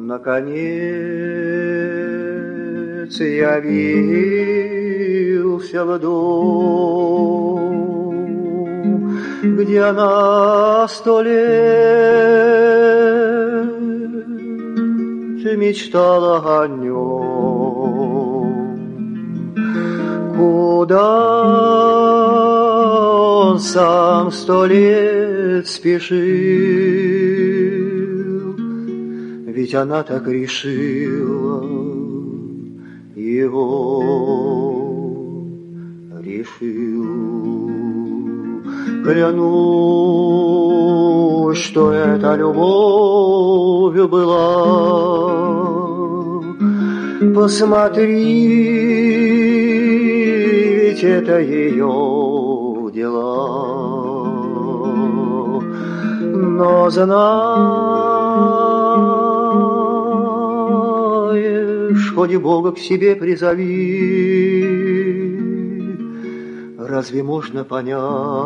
Наконец явился в дом, где она 100 лет мечтала о нем. Куда он сам 100 лет спешил, ведь она так решила, его решил. Клянусь, что эта любовь была. Посмотри, ведь это ее дела. Но знаешь, хоть Бога к себе призови, разве можно понять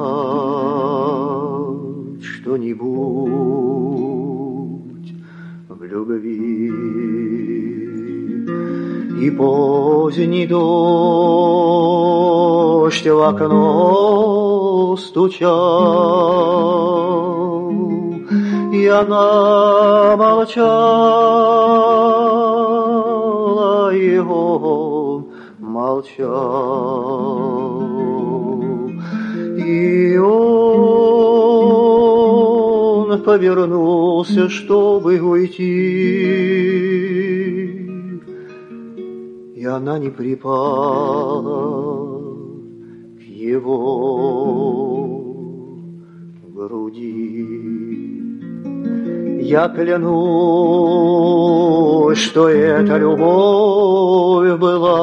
что-нибудь в любви? И поздний дождь в окно стучал, и она молчала, и он молчал. И он повернулся, чтобы уйти, и она не припала к его груди. Я клянусь, что эта любовь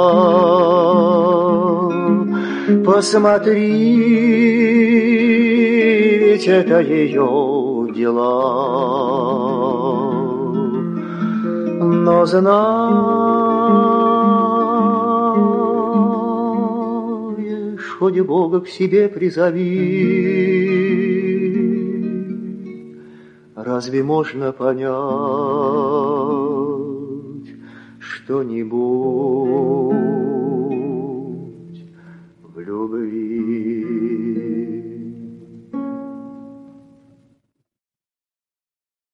была. Посмотри, ведь это ее дела. Но знаешь, хоть Бога к себе призови, разве можно понять что-нибудь